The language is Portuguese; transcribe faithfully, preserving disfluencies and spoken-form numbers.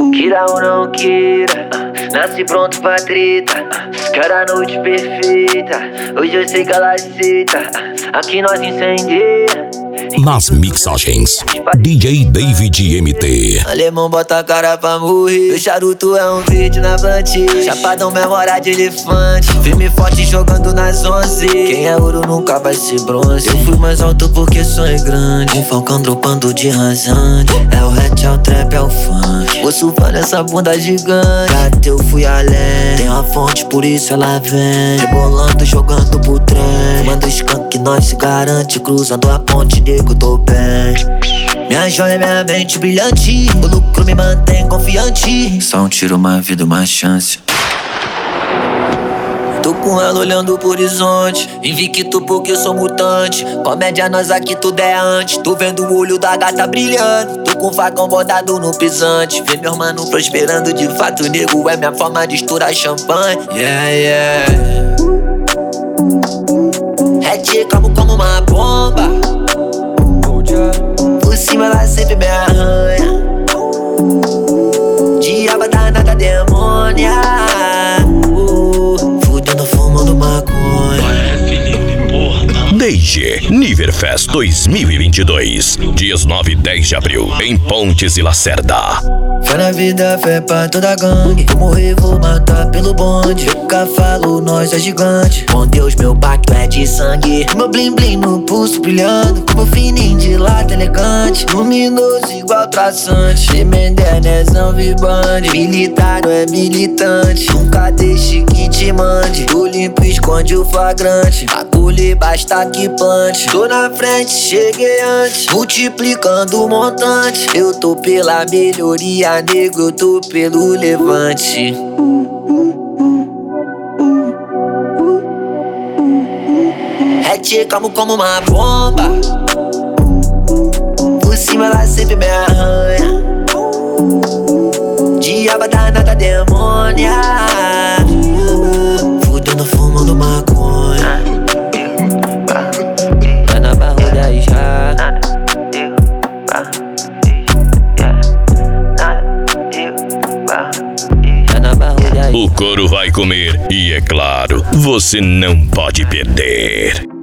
Queira ou não queira, nasce pronto pra treta. Quero a noite perfeita, hoje eu sei que ela aceita. Aqui nós incendeia. Nas mixagens, D J David M T. Alemão bota a cara pra morrer. Meu charuto é um vídeo na plantilla. Chapadão memória de elefante. Firme forte jogando nas onze. Quem é ouro nunca vai ser bronze. Eu fui mais alto porque sonho grande. Um falcão dropando de rasante. É o hatch, é o trap, é o funk. Vou surfar nessa bunda gigante. Até eu fui além. Tem uma fonte, por isso ela vem. Rebolando, jogando pro trem. Manda skunk, nós se garante. Cruzando a ponte, nego, tô bem. Minha joia, minha mente brilhante. O lucro me mantém confiante. Só um tiro, uma vida, uma chance. Tô com ela olhando pro horizonte. Invicto porque sou mutante. Comédia nós aqui tudo é antes. Tô vendo o olho da gata brilhando. Tô com o facão bordado no pisante. Vê meu mano prosperando de fato. Nego é minha forma de estourar champanhe. Yeah, yeah. Hatch calmo como uma bomba. Por cima ela sempre me arranha. Diaba danada demônia. uh, Fudendo fumando maconha. D J Niverfest dois mil e vinte e dois, dias nove e dez de abril, em Pontes e Lacerda. Fé na vida, fé pra toda gangue. Vou morrer, vou matar pelo bonde. Eu nunca falo, nós é gigante. Com Deus, meu pacto é de sangue. Meu blim blim no pulso brilhando. Como fininho de lata elegante. Luminoso igual traçante. De Mendenezão vibrante. Militado é militante. Nunca deixe que te mande. O limpo esconde o flagrante. Acolhe, basta que plante. Tô na frente, cheguei antes. Multiplicando o montante. Eu tô pela melhoria, nego, eu tô pelo levante. Hatch calmo como uma bomba. Por cima ela sempre me arranha. Diaba danada demônia. Fudendo fumando maconha. Tá na barulha e já. O couro vai comer e, é claro, você não pode perder.